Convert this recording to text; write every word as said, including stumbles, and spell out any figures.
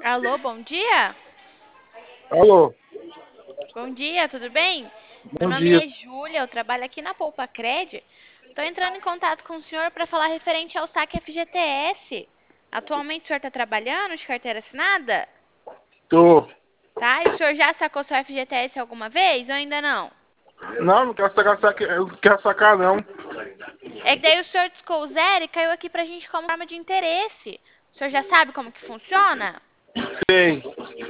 Alô, bom dia? Alô, Bom dia, tudo bem? Meu bom nome dia. é Júlia, eu trabalho aqui na Poupa Cred. Estou entrando em contato com o senhor para falar referente ao saque F G T S. Atualmente o senhor está trabalhando de carteira assinada? Tô. Tá? E o senhor já sacou seu F G T S alguma vez ou ainda não? Não, não quero sacar, saque- eu não quero sacar, não. É que daí o senhor discou o zero e caiu aqui pra gente como forma de interesse. O senhor já sabe como que funciona? Sei.